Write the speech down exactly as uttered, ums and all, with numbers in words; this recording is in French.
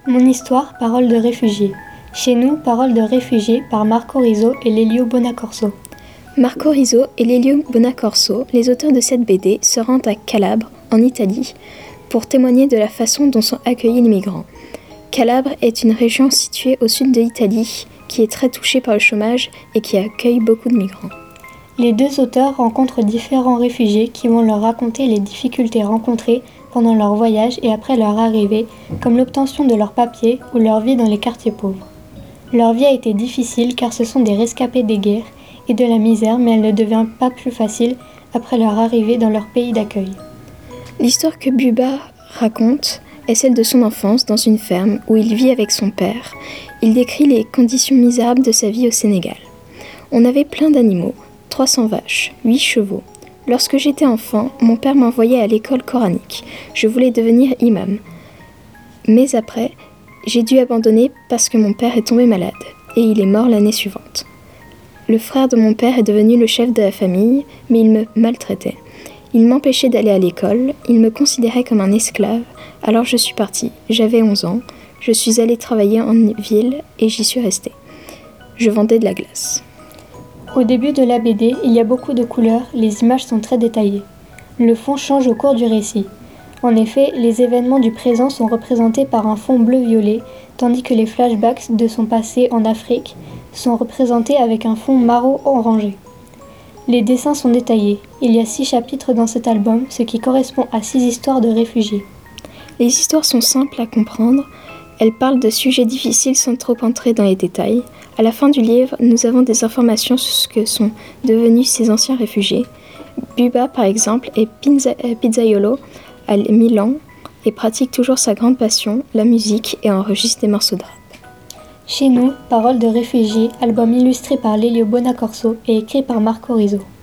Mon histoire, parole de réfugié. Chez nous, parole de réfugié par Marco Rizzo et Lelio Bonacorso. Marco Rizzo et Lelio Bonacorso, les auteurs de cette B D, se rendent à Calabre, en Italie, pour témoigner de la façon dont sont accueillis les migrants. Calabre est une région située au sud de l'Italie, qui est très touchée par le chômage et qui accueille beaucoup de migrants. Les deux auteurs rencontrent différents réfugiés qui vont leur raconter les difficultés rencontrées pendant leur voyage et après leur arrivée, comme l'obtention de leurs papiers ou leur vie dans les quartiers pauvres. Leur vie a été difficile car ce sont des rescapés des guerres et de la misère, mais elle ne devient pas plus facile après leur arrivée dans leur pays d'accueil. L'histoire que Buba raconte est celle de son enfance dans une ferme où il vit avec son père. Il décrit les conditions misérables de sa vie au Sénégal. On avait plein d'animaux, trois cents vaches, huit chevaux. Lorsque j'étais enfant, mon père m'envoyait à l'école coranique. Je voulais devenir imam. Mais après, j'ai dû abandonner parce que mon père est tombé malade et il est mort l'année suivante. Le frère de mon père est devenu le chef de la famille, mais il me maltraitait. Il m'empêchait d'aller à l'école, il me considérait comme un esclave, alors je suis partie. J'avais onze ans, je suis allée travailler en ville et j'y suis restée. Je vendais de la glace. Au début de la B D, il y a beaucoup de couleurs, les images sont très détaillées. Le fond change au cours du récit. En effet, les événements du présent sont représentés par un fond bleu-violet, tandis que les flashbacks de son passé en Afrique sont représentés avec un fond marron-orangé. Les dessins sont détaillés. Il y a six chapitres dans cet album, ce qui correspond à six histoires de réfugiés. Les histoires sont simples à comprendre. Elles parlent de sujets difficiles sans trop entrer dans les détails. À la fin du livre, nous avons des informations sur ce que sont devenus ces anciens réfugiés. Buba, par exemple, est pizza- pizzaiolo à Milan et pratique toujours sa grande passion, la musique, et enregistre des morceaux de rap. Chez nous, parole de réfugiés, album illustré par Lelio Bonacorso et écrit par Marco Rizzo.